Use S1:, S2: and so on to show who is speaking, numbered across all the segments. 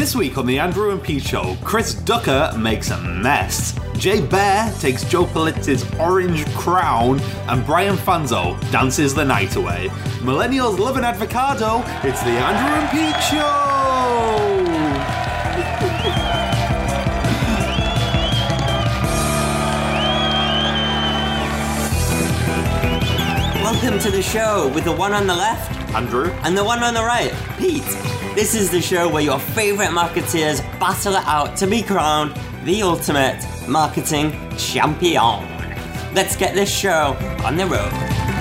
S1: This week on the Andrew and Pete Show, Chris Ducker makes a mess. Jay Bear takes Joe Polizzi's orange crown, and Brian Fanzo dances the night away. Millennials love an avocado. It's the Andrew and Pete Show.
S2: Welcome to the show with the one on the left,
S1: Andrew,
S2: and the one on the right, Pete. This is the show where your favourite marketeers battle it out to be crowned the ultimate marketing champion. Let's get this show on the road.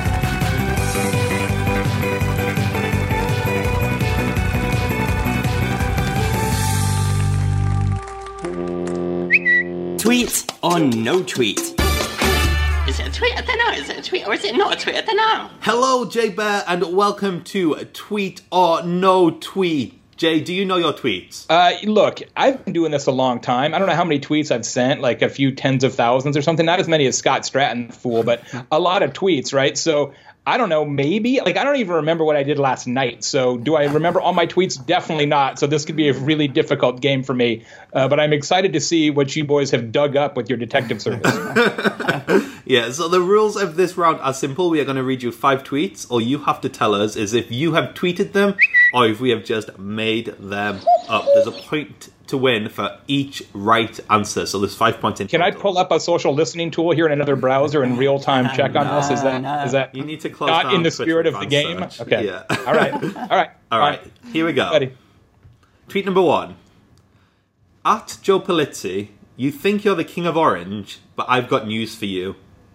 S2: Tweet or no tweet?
S3: Is it a tweet? I don't know. Is it a tweet or is it not a tweet? I don't know.
S1: Hello, Jay Bear, and welcome to Tweet or No Tweet. Jay, do you know your tweets?
S4: Look, I've been doing this a long time. I don't know how many tweets I've sent, like a few tens of thousands or something. Not as many as Scott Stratton, fool, but a lot of tweets, right? So I don't know, maybe. Like, I don't even remember what I did last night. So do I remember all my tweets? Definitely not. So this could be a really difficult game for me. But I'm excited to see what you boys have dug up with your detective service.
S1: Yeah, so the rules of this round are simple. We are going to read you 5 tweets. All you have to tell us is if you have tweeted them or if we have just made them up. There's a point to win for each right answer. So there's 5 points in
S4: Can
S1: total.
S4: I pull up a social listening tool here in another browser in real time check on this? Is that
S1: You need to close
S4: not
S1: down
S4: in the
S1: Twitter
S4: spirit of the
S1: advanced
S4: game?
S1: search.
S4: Okay.
S1: Yeah.
S4: All right.
S1: Here we go.
S4: Ready.
S1: Tweet number 1. At Joe Polizzi, you think you're the king of orange, but I've got news for you. ...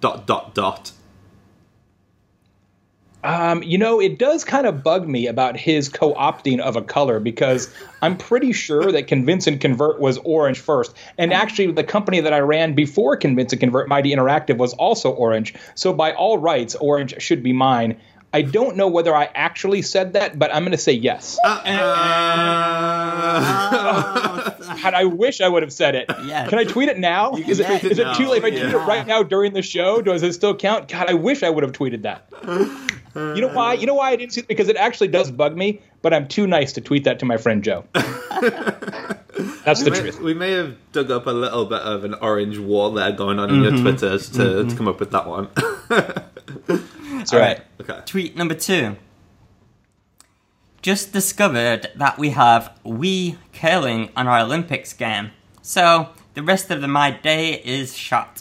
S4: It does kind of bug me about his co-opting of a color because I'm pretty sure that Convince and Convert was orange first. And actually, the company that I ran before Convince and Convert, Mighty Interactive, was also orange. So by all rights, orange should be mine. I don't know whether I actually said that, but I'm going to say yes. And I wish I would have said it.
S2: Yes.
S4: Can I tweet it now?
S1: You can
S4: Is it
S1: tweet it now.
S4: too late if I tweet it
S1: Yeah.
S4: right now during the show? Does it still count? God, I wish I would have tweeted that. You know why? You know why I didn't see it? Because it actually does bug me, but I'm too nice to tweet that to my friend Joe. That's the truth.
S1: We may have dug up a little bit of an orange war there going on in your Twitters to come up with that one.
S4: That's right.
S1: Okay.
S2: Tweet number 2. Just discovered that we have Wii curling on our Olympics game. So, the rest of my day is shot.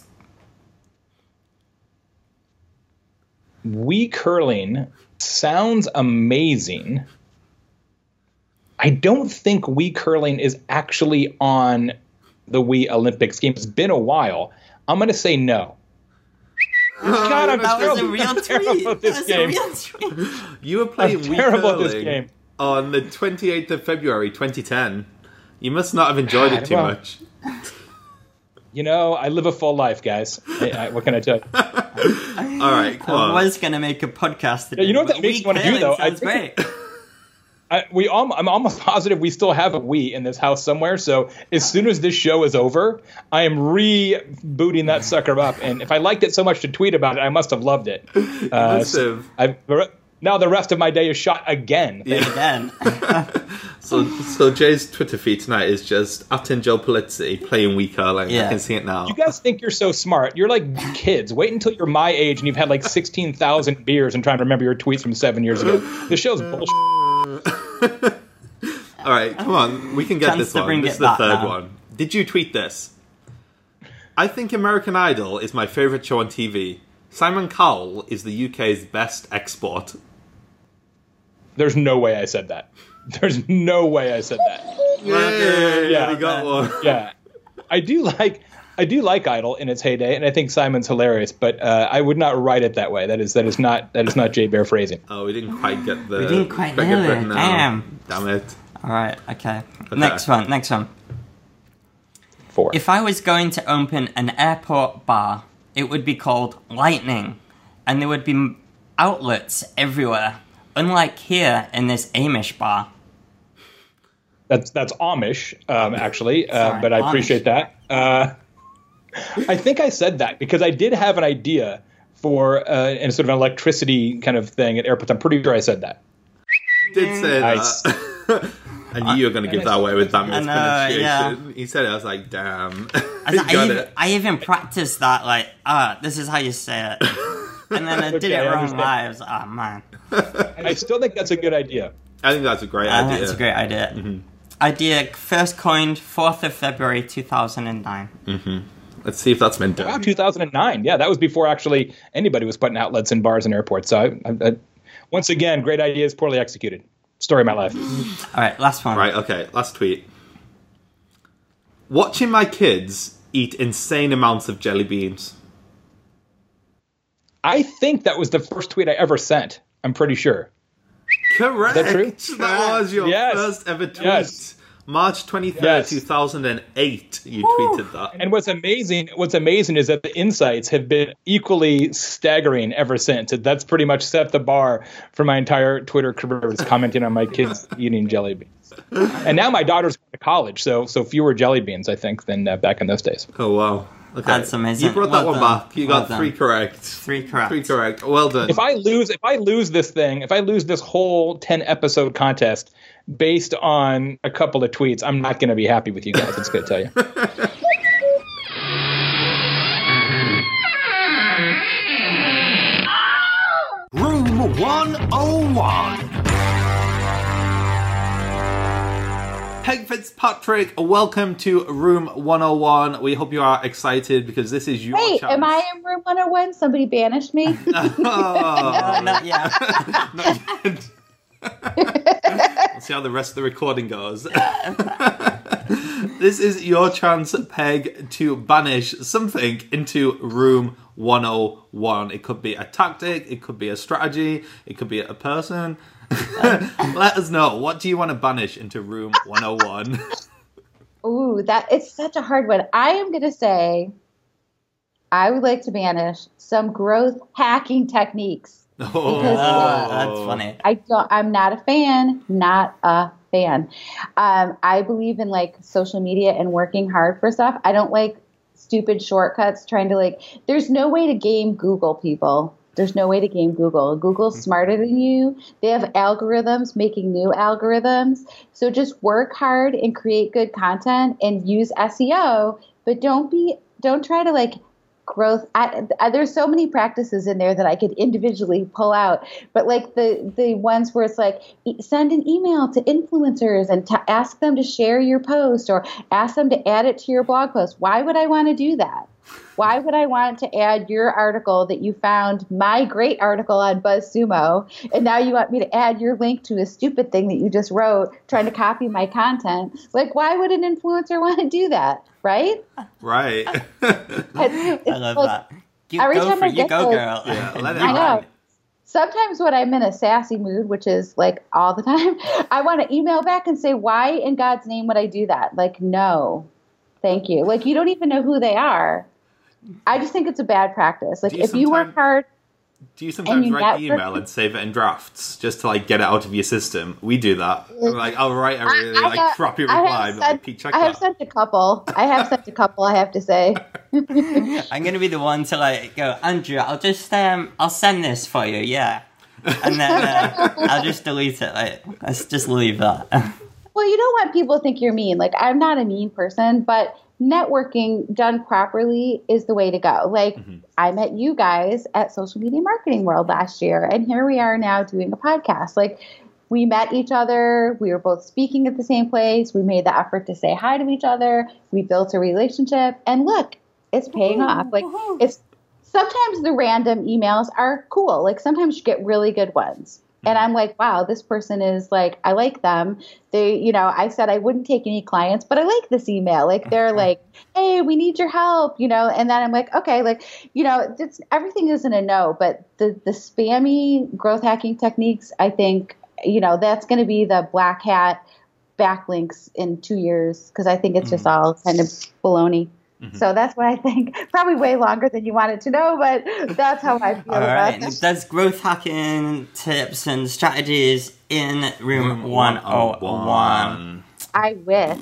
S4: Wii curling sounds amazing. I don't think Wii curling is actually on the Wii Olympics game. It's been a while. I'm going to say no. God, I'm
S2: That was a
S4: terrible.
S2: real
S4: I'm terrible
S2: tweet.
S4: at this
S2: That's
S4: game.
S2: a real tweet.
S1: You were playing
S4: I'm
S1: Wii
S4: terrible at this
S1: curling
S4: game.
S1: on the 28th of February, 2010. You must not have enjoyed it too
S4: Well,
S1: much.
S4: You know, I live a full life, guys. What can I tell you?
S1: All right, come
S2: I
S1: on.
S2: was going to make a podcast today.
S4: you know what that
S2: but
S4: makes
S2: Wii
S4: me wanna do,
S2: curling
S4: though?
S2: Sounds great.
S4: I'm almost positive we still have a Wii in this house somewhere. So as soon as this show is over, I am rebooting that sucker up. And if I liked it so much to tweet about it, I must have loved it.
S1: must have.
S4: Now the rest of my day is shot again.
S2: Again.
S1: So Jay's Twitter feed tonight is just Joe Polizzi playing Wii curling.
S2: Yeah.
S1: I can see it now.
S4: You guys think you're so smart. You're like kids. Wait until you're my age and you've had like 16,000 beers and trying to remember your tweets from 7 years ago. The show's bullshit.
S1: All right, come on. We can get
S2: Chance
S1: this
S2: to
S1: one.
S2: bring
S1: This
S2: it
S1: is the
S2: back
S1: third
S2: now.
S1: one. Did you tweet this? I think American Idol is my favourite show on TV. Simon Cowell is the UK's best export.
S4: There's no way I said that. There's no way I said that.
S1: Yeah, we got one.
S4: Yeah. I do like Idol in its heyday, and I think Simon's hilarious, but I would not write it that way. That is not Jay Bear phrasing.
S1: Oh, we didn't quite get the.
S2: We didn't quite
S1: get
S2: nail it.
S1: written down.
S2: Damn.
S1: Damn it.
S2: All right, okay. Next one.
S4: 4.
S2: If I was going to open an airport bar, it would be called Lightning, and there would be outlets everywhere, unlike here in this Amish bar.
S4: That's Amish, actually,
S2: Sorry,
S4: but I
S2: Amish.
S4: appreciate that. I think I said that because I did have an idea for a sort of an electricity kind of thing at airports. I'm pretty sure I said that.
S1: Did say
S4: Nice.
S1: that. I knew you were going to give that away with that mispronunciation.
S2: yeah.
S1: He said it, I was like, damn.
S2: I even practiced that, like, this is how you say it. And then I did it wrong live. Oh, man.
S4: I still think that's a good idea.
S1: I think that's a great idea.
S2: It's a great idea. Mm-hmm. Idea first coined 4th of February 2009.
S1: Mm-hmm. Let's see if that's been done.
S4: Wow, 2009. Yeah, that was before actually anybody was putting outlets in bars and airports. So, I, once again, great ideas, poorly executed. Story of my life.
S2: All right, last one.
S1: Right, okay, last tweet. Watching my kids eat insane amounts of jelly beans.
S4: I think that was the first tweet I ever sent. I'm pretty sure.
S1: Correct.
S4: Is that true?
S1: That was your first ever tweet.
S4: Yes.
S1: March 23rd, 2008, you tweeted that.
S4: And what's amazing is that the insights have been equally staggering ever since. That's pretty much set the bar for my entire Twitter career, is commenting on my kids eating jelly beans. And now my daughter's going to college, so fewer jelly beans, I think, than back in those days.
S1: Oh, wow. Okay.
S2: That's amazing.
S1: You brought that one back. You got 3 correct.
S2: 3 correct.
S1: 3 correct. Well done.
S4: If I lose this whole 10-episode contest based on a couple of tweets, I'm not going to be happy with you guys. It's going to tell you.
S1: Room 101. Peg Fitzpatrick, welcome to Room 101. We hope you are excited because this is your chance.
S5: Am I in Room 101? Somebody banished me?
S2: Not yet.
S1: Not yet. Let's see how the rest of the recording goes. This is your chance, Peg, to banish something into Room 101. It could be a tactic, it could be a strategy, it could be a person. Let us know. What do you want to banish into Room 101?
S5: Ooh, it's such a hard one. I am going to say I would like to banish some growth hacking techniques.
S1: Oh,
S2: that's funny.
S5: I'm not a fan. Not a fan. I believe in like social media and working hard for stuff. I don't like stupid shortcuts trying to there's no way to game Google, people. There's no way to game Google. Google's smarter than you. They have algorithms making new algorithms. So just work hard and create good content and use SEO, but don't try to growth. There's so many practices in there that I could individually pull out, but the ones where it's send an email to influencers and ask them to share your post or ask them to add it to your blog post. Why would I want to do that? Why would I want to add your article that you found my great article on BuzzSumo, and now you want me to add your link to a stupid thing that you just wrote trying to copy my content? Why would an influencer want to do that, right?
S1: Right.
S2: I love that. You go, girl.
S1: Yeah,
S5: I know. Sometimes when I'm in a sassy mood, which is all the time, I want to email back and say, why in God's name would I do that? No, thank you. You don't even know who they are. I just think it's a bad practice. If you work hard.
S1: Do you sometimes write the email and save it in drafts just to get it out of your system? We do that. I'll write a really crappy reply.
S5: I have sent a couple. I have to say.
S2: I'm gonna be the one to go, Andrew. I'll just I'll send this for you. Yeah, and then I'll just delete it. Let's just leave that.
S5: Well, you don't want people to think you're mean. I'm not a mean person, but networking done properly is the way to go. I met you guys at Social Media Marketing World last year, and here we are now doing a podcast. We met each other. We were both speaking at the same place. We made the effort to say hi to each other. We built a relationship, and look, it's paying off. It's sometimes the random emails are cool. Sometimes you get really good ones. And I'm wow, this person is I like them. They, I said I wouldn't take any clients, but I like this email. They're hey, we need your help, and then I'm okay, everything isn't a no, but the spammy growth hacking techniques, I think, that's going to be the black hat backlinks in 2 years, because I think it's just all kind of baloney. Mm-hmm. So that's what I think. Probably way longer than you wanted to know, but that's how I feel about it.
S2: There's growth hacking tips and strategies in Room 101.
S5: I wish.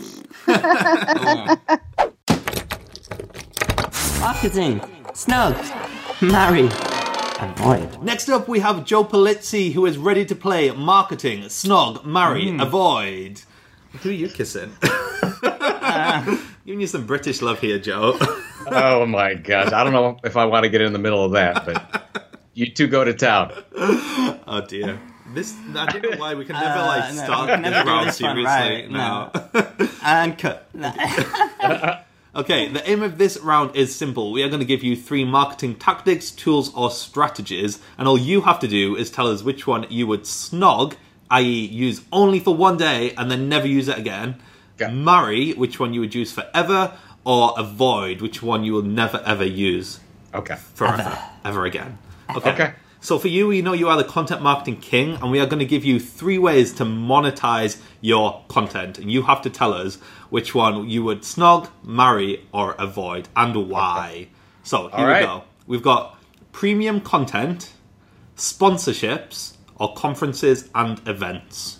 S2: Marketing, snug, marry, avoid.
S1: Next up, we have Joe Pulizzi, who is ready to play marketing, snog, marry, avoid. Who are you kissing? Giving you some British love here, Joe.
S6: Oh my gosh, I don't know if I want to get in the middle of that, but you two go to town.
S1: Oh dear. I don't know why we can never start this round seriously.
S2: Right,
S1: no.
S2: And cut.
S1: Okay, the aim of this round is simple. We are going to give you 3 marketing tactics, tools, or strategies, and all you have to do is tell us which one you would snog, i.e. use only for one day and then never use it again, marry, which one you would use forever, or avoid, which one you will never ever use forever, ever again. Okay. So for you, we know you are the content marketing king, and we are going to give you 3 ways to monetize your content. And you have to tell us which one you would snog, marry, or avoid, and why. So here we go. We've got premium content, sponsorships, or conferences and events.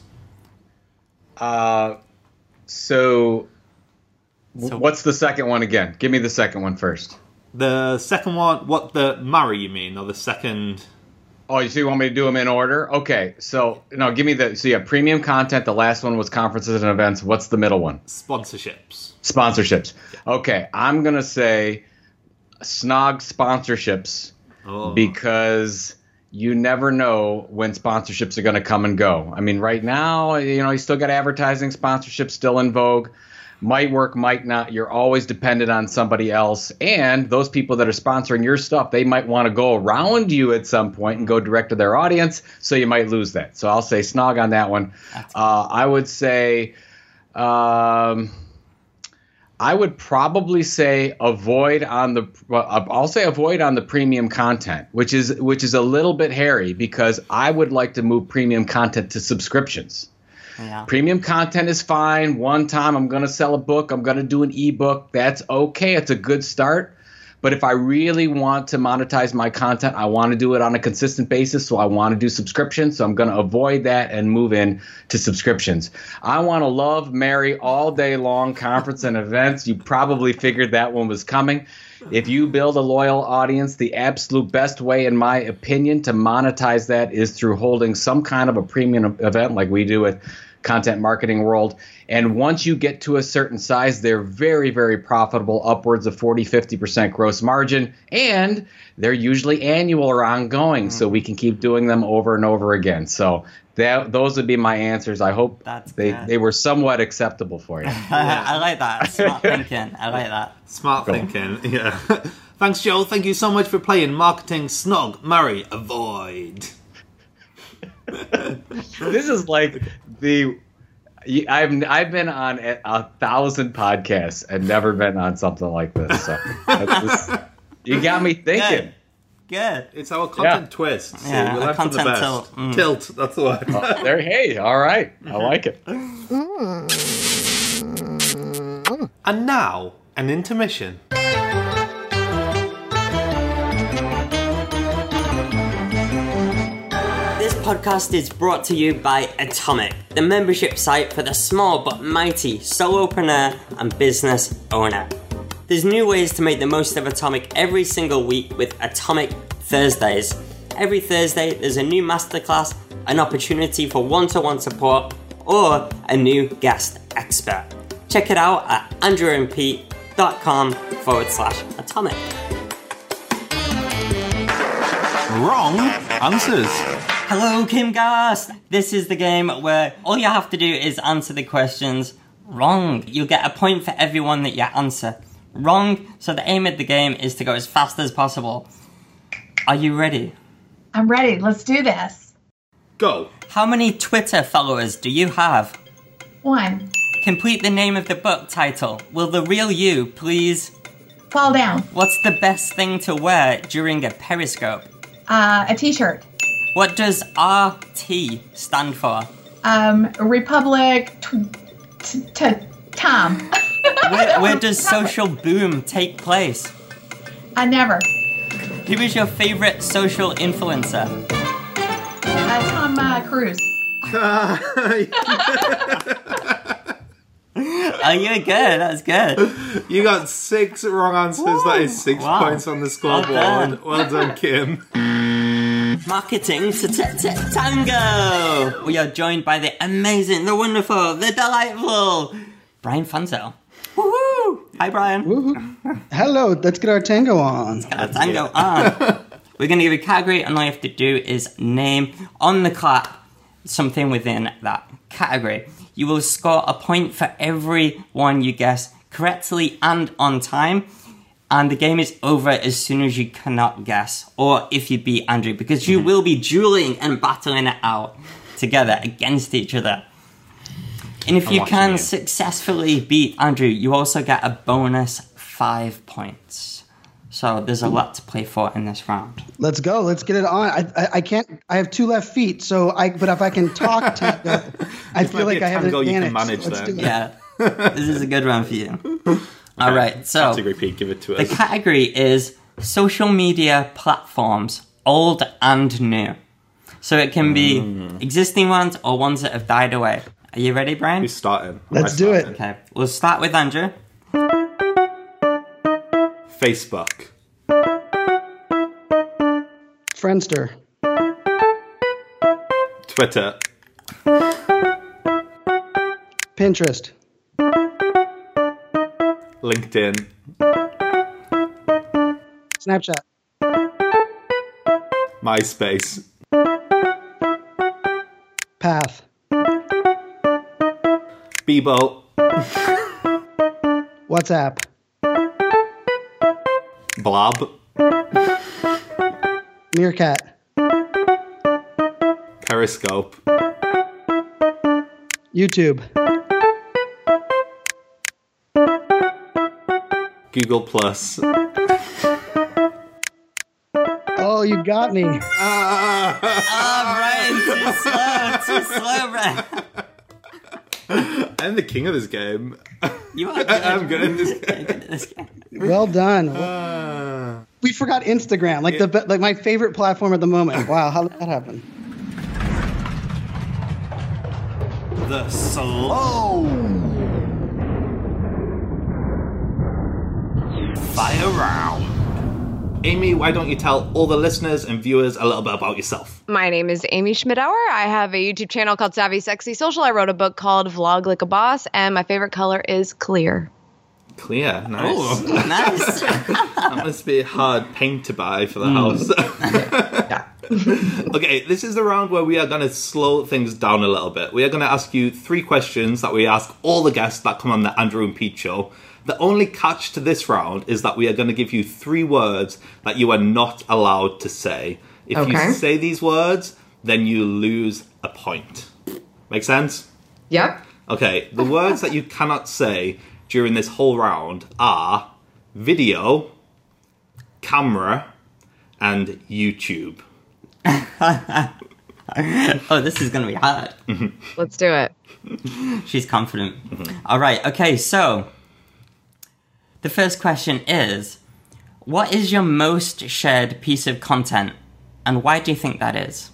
S6: So what's the second one again? Give me the second one first.
S1: The second one, what the marry you mean, or the second...
S6: Oh, you want me to do them in order? Okay, so no, give me premium content. The last one was conferences and events. What's the middle one? Sponsorships. Yeah. Okay, I'm going to say snog sponsorships because you never know when sponsorships are going to come and go. I mean, right now, you still got advertising sponsorships still in vogue. Might work, might not. You're always dependent on somebody else. And those people that are sponsoring your stuff, they might want to go around you at some point and go direct to their audience. So you might lose that. So I'll say snog on that one. I would say, I would probably say avoid on the. I'll say avoid on the premium content, which is a little bit hairy because I would like to move premium content to subscriptions. Yeah. Premium content is fine. One time I'm going to sell a book. I'm going to do an ebook. That's okay. It's a good start. But if I really want to monetize my content, I want to do it on a consistent basis. So I want to do subscriptions. So I'm going to avoid that and move in to subscriptions. I want to love, marry all day long conference and events. You probably figured that one was coming. If you build a loyal audience, the absolute best way, in my opinion, to monetize that is through holding some kind of a premium event like we do with Content Marketing World. And once you get to a certain size, they're very, very profitable, upwards of 40-50% gross margin. And they're usually annual or ongoing, so we can keep doing them over and over again. So those would be my answers. I hope they were somewhat acceptable for you.
S2: I like that. Smart thinking. I like that.
S1: Smart thinking, yeah. Thanks, Joe. Thank you so much for playing Marketing Snog, Marry, Avoid.
S6: This is like I've been on 1,000 podcasts and never been on something like this. So you got me thinking.
S2: Good.
S1: It's our content twist. So
S2: yeah,
S1: we'll have for the best. Tilt. That's the word.
S6: Hey, all right. I like it.
S1: And now, an intermission.
S2: This podcast is brought to you by Atomic, the membership site for the small but mighty solopreneur and business owner. There's new ways to make the most of Atomic every single week with Atomic Thursdays. Every Thursday, there's a new masterclass, an opportunity for one-to-one support, or a new guest expert. Check it out at andrewandpete.com/atomic.
S1: Wrong answers.
S2: Hello, Kim Gast. This is the game where all you have to do is answer the questions wrong. You'll get a point for everyone that you answer wrong. So the aim of the game is to go as fast as possible. Are you ready?
S7: I'm ready. Let's do this.
S1: Go.
S2: How many Twitter followers do you have?
S7: 1.
S2: Complete the name of the book title. Will the real you please
S7: fall down?
S2: What's the best thing to wear during a periscope?
S7: A t-shirt.
S2: What does RT stand for?
S7: Republic Tom.
S2: Where does social boom take place?
S7: Never.
S2: Who is your favorite social influencer?
S7: Tom Cruise.
S2: Oh, you're good. That's good.
S1: You got 6 wrong answers. Woo. That is 6 points on the scoreboard. Well done, Kim.
S2: Marketing Tango! We are joined by the amazing, the wonderful, the delightful Brian Fanzo. Woohoo! Hi, Brian.
S8: Woohoo. Hello, let's get our tango on.
S2: Tango on. We're going to give you a category, and all you have to do is name on the clap something within that category. You will score a point for every one you guess correctly and on time. And the game is over as soon as you cannot guess, or if you beat Andrew, because you will be dueling and battling it out together against each other. And if you can successfully beat Andrew, you also get a bonus 5 points. So there's a lot to play for in this round.
S8: Let's go. Let's get it on. I can't. I have 2 left feet, but if I can talk tango, I feel like I have an advantage. You can manage
S2: that. Yeah, this is a good round for you. Okay. All right, so
S1: category, Pete, give it to us.
S2: The category is social media platforms, old and new. So it can be existing ones or ones that have died away. Are you ready, Brian?
S1: Who's starting?
S8: Let's do it.
S2: Okay, we'll start with Andrew.
S1: Facebook.
S8: Friendster.
S1: Twitter.
S8: Pinterest.
S1: LinkedIn.
S8: Snapchat.
S1: MySpace.
S8: Path.
S1: Bebo.
S8: WhatsApp.
S1: Blob.
S8: Meerkat.
S1: Periscope.
S8: YouTube.
S1: Google Plus.
S8: Oh, you got me.
S2: Brian, too slow, Brian.
S1: I'm the king of this game.
S2: You are good.
S1: I'm good at this game.
S8: Well done. We forgot Instagram, like my favorite platform at the moment. Wow, how did that happen?
S1: The slow fire round. Amy, why don't you tell all the listeners and viewers a little bit about yourself?
S9: My name is Amy Schmidauer. I have a YouTube channel called Savvy Sexy Social. I wrote a book called Vlog Like a Boss, and my favorite color is clear.
S1: Clear, nice.
S2: Oh, nice.
S1: That must be hard paint to buy for the house. Okay, this is the round where we are going to slow things down a little bit. We are going to ask you 3 questions that we ask all the guests that come on the Andrew and Pete show. The only catch to this round is that we are going to give you 3 words that you are not allowed to say. If you say these words, then you lose a point. Make sense?
S9: Yep.
S1: Okay, the words that you cannot say during this whole round are video, camera, and YouTube.
S2: Oh, this is going to be hard.
S9: Let's do it.
S2: She's confident. All right, okay, so the first question is, what is your most shared piece of content, and why do you think that is?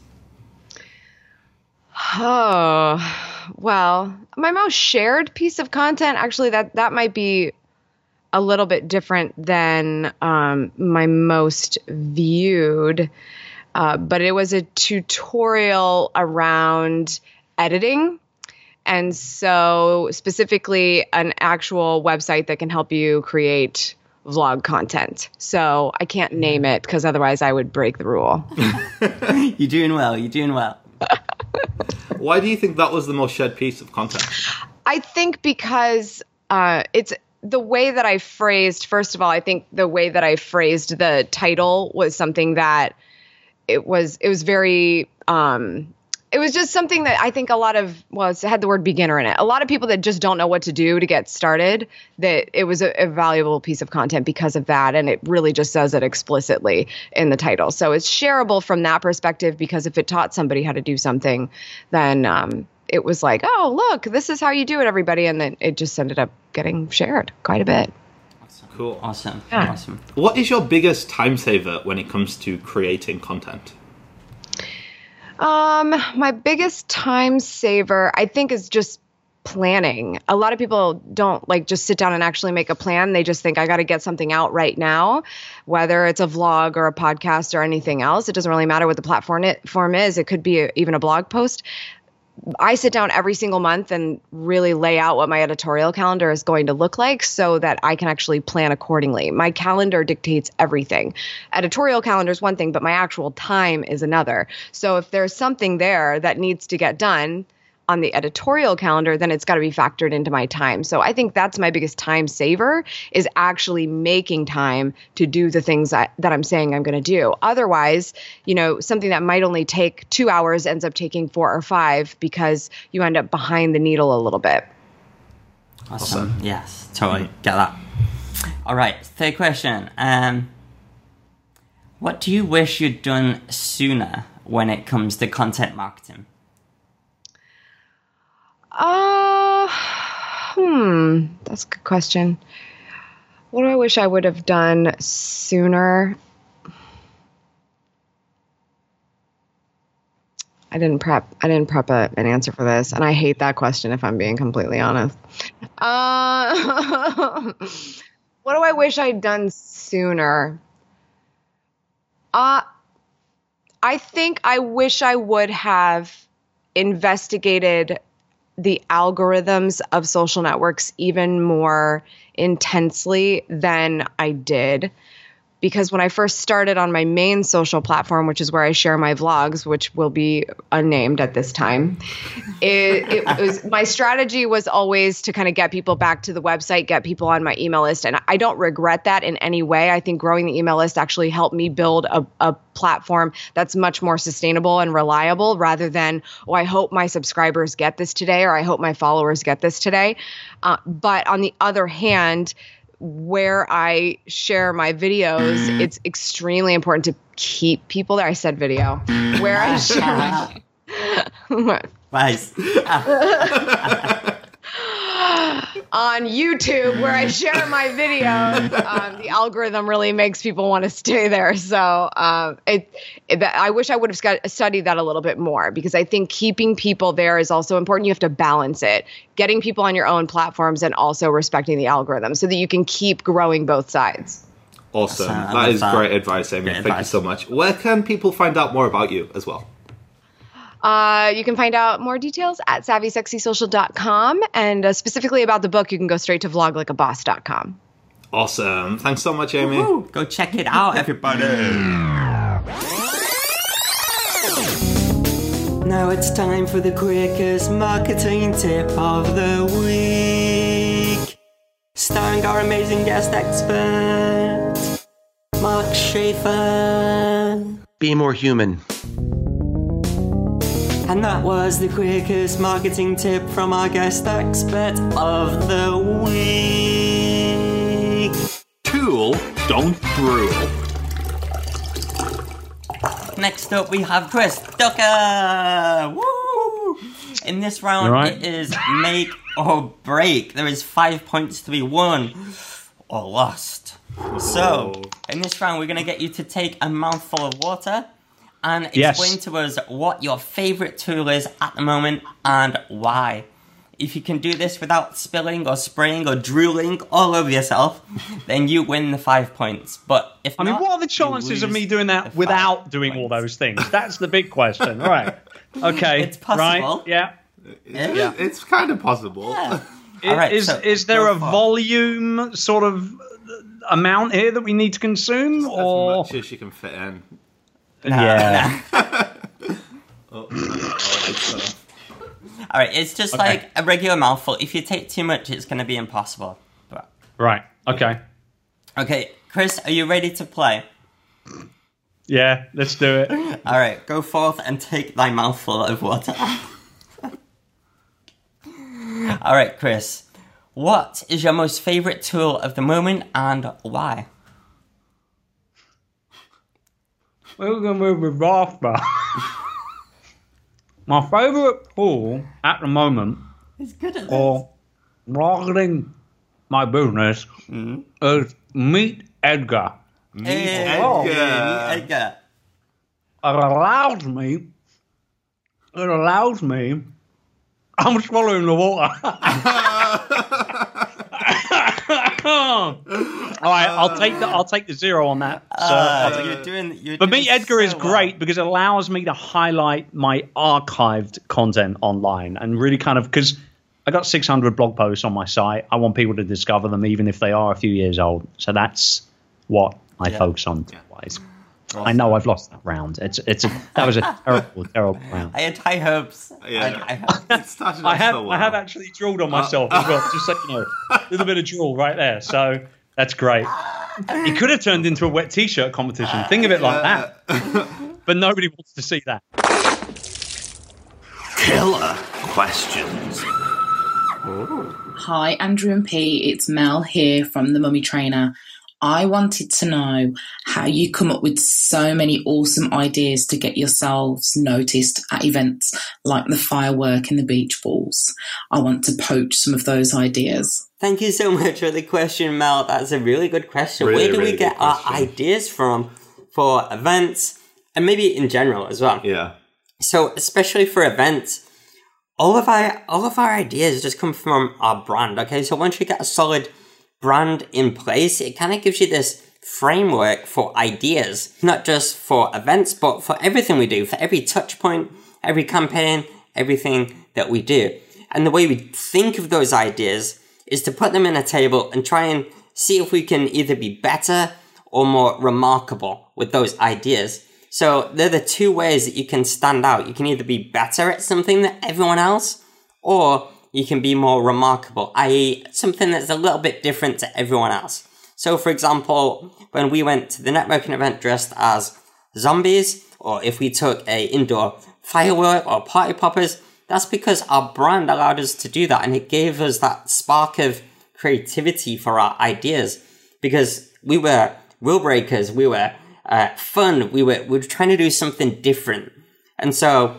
S9: Oh, well, my most shared piece of content, actually, that might be a little bit different than my most viewed, but it was a tutorial around editing. And so specifically an actual website that can help you create vlog content. So I can't name it because otherwise I would break the rule.
S2: You're doing well. You're doing well.
S1: Why do you think that was the most shared piece of content?
S9: I think because it's the way that I phrased, first of all, I think the way that I phrased the title was something that it was very, it was just something that I think it had the word beginner in it. A lot of people that just don't know what to do to get started, that it was a valuable piece of content because of that. And it really just says it explicitly in the title. So it's shareable from that perspective, because if it taught somebody how to do something, then it was like, oh, look, this is how you do it, everybody. And then it just ended up getting shared quite a bit.
S1: Cool.
S2: Awesome.
S9: Yeah.
S2: Awesome.
S1: What is your biggest time saver when it comes to creating content?
S9: My biggest time saver, I think, is just planning. A lot of people don't like just sit down and actually make a plan. They just think I got to get something out right now, whether it's a vlog or a podcast or anything else. It doesn't really matter what the platform is. It could be even a blog post. I sit down every single month and really lay out what my editorial calendar is going to look like so that I can actually plan accordingly. My calendar dictates everything. Editorial calendar is one thing, but my actual time is another. So if there's something there that needs to get done on the editorial calendar, then it's got to be factored into my time. So I think that's my biggest time saver, is actually making time to do the things that I'm saying I'm going to do. Otherwise, something that might only take 2 hours ends up taking 4 or 5 because you end up behind the needle a little bit.
S2: Awesome. Yes, totally get that. All right, third question. What do you wish you'd done sooner when it comes to content marketing?
S9: That's a good question. What do I wish I would have done sooner? I didn't prep an answer for this, and I hate that question if I'm being completely honest. What do I wish I'd done sooner? I think I wish I would have investigated the algorithms of social networks even more intensely than I did. Because when I first started on my main social platform, which is where I share my vlogs, which will be unnamed at this time, it was, my strategy was always to kind of get people back to the website, get people on my email list. And I don't regret that in any way. I think growing the email list actually helped me build a platform that's much more sustainable and reliable, rather than, I hope my subscribers get this today, or I hope my followers get this today. But on the other hand, where I share my videos, it's extremely important to keep people there. I said video. Where I share
S2: Nice.
S9: on YouTube, where I share my videos, the algorithm really makes people want to stay there. So I wish I would have studied that a little bit more, because I think keeping people there is also important. You have to balance it, getting people on your own platforms and also respecting the algorithm so that you can keep growing both sides.
S1: Awesome. That is great advice, Amy. Thank you so much. Where can people find out more about you as well?
S9: You can find out more details at SavvySexySocial.com, and specifically about the book, you can go straight to vloglikeaboss.com.
S1: Awesome. Thanks so much, Amy.
S2: Woo-hoo. Go check it out, everybody. Now it's time for the quickest marketing tip of the week. Starring our amazing guest expert, Mark Schaefer.
S10: Be more human.
S2: And that was the quickest marketing tip from our guest expert of the week.
S1: Tool, don't brew.
S2: Next up, we have Chris Ducker. Woo! In this round, It is make or break. There is 5 points to be won or lost. So, in this round, we're going to get you to take a mouthful of water and explain to us what your favorite tool is at the moment and why. If you can do this without spilling or spraying or drooling all over yourself, then you win the 5 points. But if not,
S11: what are the chances of me doing that without doing all those things? That's the big question. Right. Okay.
S2: It's possible.
S11: Right. Yeah.
S1: It's kind of possible.
S2: Yeah.
S11: Is there a volume sort of amount here that we need to consume? Or
S1: as much as you can fit in.
S11: Yeah.
S2: All right, it's just like a regular mouthful. If you take too much, it's going to be impossible. But...
S11: Right. Okay.
S2: Okay, Chris, are you ready to play?
S11: Yeah, let's do it.
S2: All right, go forth and take thy mouthful of water. All right, Chris, what is your most favorite tool of the moment and why?
S11: We're going to move with Raspberry. My favourite tool at the moment for marketing my business is Meet Edgar.
S2: Edgar.
S11: It allows me I'm swallowing the water. All right, I'll take the 0 on that. For me, Edgar is great because it allows me to highlight my archived content online and really kind of, because I got 600 blog posts on my site. I want people to discover them even if they are a few years old. So that's what I focus on. Awesome. I know I've lost that round. That was a terrible round.
S2: I had high hopes.
S1: Yeah.
S11: I have actually drilled on myself as well. Just so you know, a little bit of drill right there. So that's great. It could have turned into a wet t-shirt competition. Think of it like that. But nobody wants to see that.
S1: Killer questions.
S10: Hi, Andrew and Pete. It's Mel here from The Mummy Trainer. I wanted to know how you come up with so many awesome ideas to get yourselves noticed at events like the firework and the beach balls. I want to poach some of those ideas.
S2: Thank you so much for the question, Mel. That's a really good question. Where do we get our ideas from for events and maybe in general as well?
S1: Yeah.
S2: So especially for events, all of our ideas just come from our brand. Okay, so once you get a solid brand in place, it kind of gives you this framework for ideas, not just for events, but for everything we do, for every touch point, every campaign, everything that we do. And the way we think of those ideas is to put them in a table and try and see if we can either be better or more remarkable with those ideas. So they're the two ways that you can stand out. You can either be better at something than everyone else, or you can be more remarkable, i.e. something that's a little bit different to everyone else. So, for example, when we went to the networking event dressed as zombies, or if we took a indoor firework or party poppers, that's because our brand allowed us to do that, and it gave us that spark of creativity for our ideas. Because we were rule breakers, we were fun, we were trying to do something different. And so,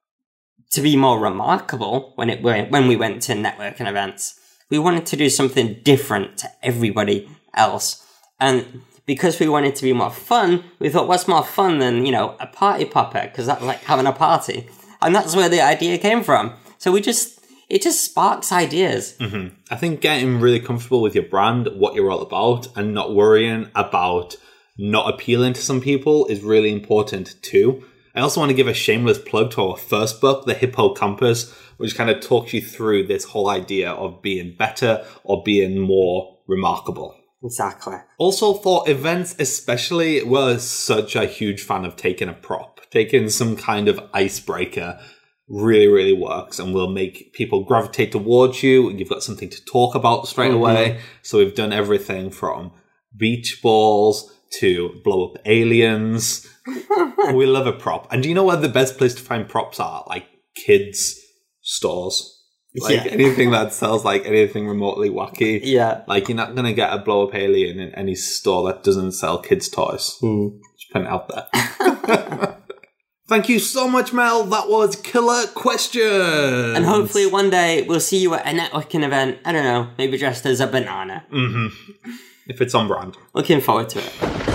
S2: to be more remarkable when we went to networking events, we wanted to do something different to everybody else. And because we wanted to be more fun, we thought, what's more fun than, a party popper? Because that's like having a party. And that's where the idea came from. So it just sparks ideas.
S1: Mm-hmm. I think getting really comfortable with your brand, what you're all about, and not worrying about not appealing to some people is really important too. I also want to give a shameless plug to our first book, The Hippocampus, which kind of talks you through this whole idea of being better or being more remarkable.
S2: Exactly.
S1: Also for events especially, we're such a huge fan of taking a prop. Taking some kind of icebreaker really, really works and will make people gravitate towards you. You've got something to talk about straight away. So we've done everything from beach balls to blow up aliens. We love a prop. And do you know where the best place to find props are? Like kids' stores. Like anything that sells like anything remotely wacky.
S2: Yeah.
S1: Like you're not going to get a blow up alien in any store that doesn't sell kids' toys. Just putting it out there. Thank you so much, Mel. That was Killer Questions.
S2: And hopefully one day we'll see you at a networking event. I don't know, maybe dressed as a banana.
S1: Mm-hmm. If it's on brand.
S2: Looking forward to it.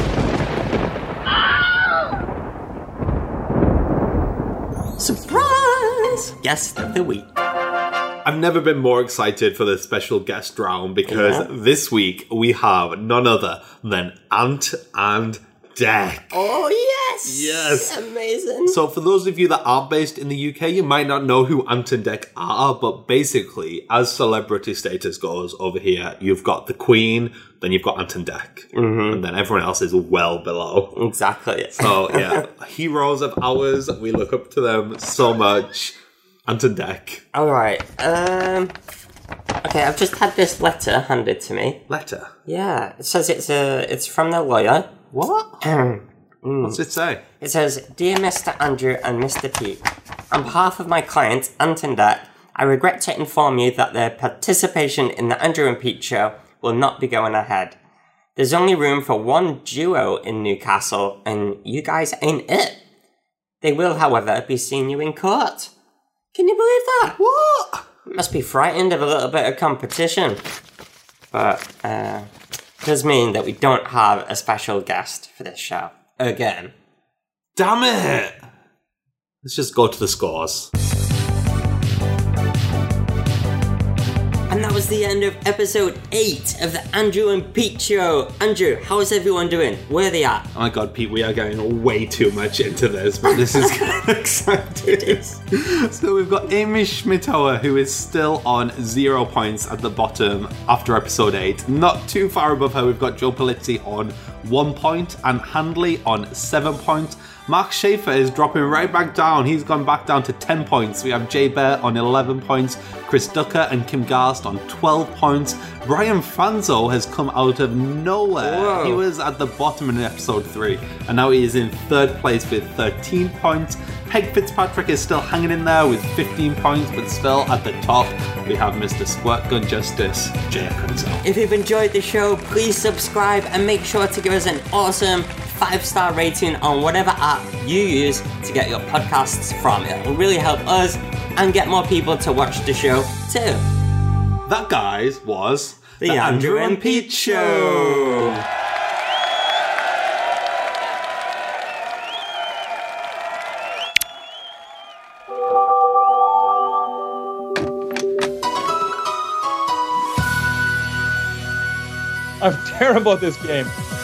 S2: Surprise! Guest of the week.
S1: I've never been more excited for this special guest round because this week we have none other than Ant and Dec.
S2: Oh, yes!
S1: Yes!
S2: Amazing.
S1: So for those of you that are based in the UK, you might not know who Ant and Dec are, but basically, as celebrity status goes over here, you've got the Queen, then you've got Ant and Dec, and then everyone else is well below.
S2: Exactly.
S1: So, yeah, heroes of ours, we look up to them so much. Ant and Dec.
S2: Alright, okay, I've just had this letter handed to me.
S1: Letter?
S2: Yeah, it says it's from the lawyer.
S1: What? What's it say?
S2: It says, Dear Mr. Andrew and Mr. Pete, on behalf of my client, Ant and Dec, I regret to inform you that their participation in the Andrew and Pete show will not be going ahead. There's only room for one duo in Newcastle, and you guys ain't it. They will, however, be seeing you in court. Can you believe that?
S1: What?
S2: Must be frightened of a little bit of competition. But, does mean that we don't have a special guest for this show. Again.
S1: Damn it! Let's just go to the scores.
S2: that was the end of episode 8 of the Andrew and Pete Show. Andrew, how is everyone doing? Where are they at?
S1: Oh my god, Pete, we are going way too much into this, but this is kind of exciting.
S2: It is.
S1: So we've got Amy Schmidtauer, who is still on 0 points at the bottom after episode 8. Not too far above her, we've got Joe Pulizzi on 1 point and Handley on 7 points. Mark Schaefer is dropping right back down. He's gone back down to 10 points. We have Jay Bear on 11 points, Chris Ducker and Kim Garst on 12 points. Brian Fanzo has come out of nowhere. Whoa. He was at the bottom in episode 3, and now he is in 3rd place with 13 points. Peg Fitzpatrick is still hanging in there with 15 points, but still at the top, we have Mr. Squirt Gun Justice, Jay Kunzel.
S2: If you've enjoyed the show, please subscribe and make sure to give us an awesome 5-star rating on whatever app you use to get your podcasts from. It'll really help us and get more people to watch the show too.
S1: That, guys, was
S2: the Andrew and Pete Show.
S4: I'm terrible at this game.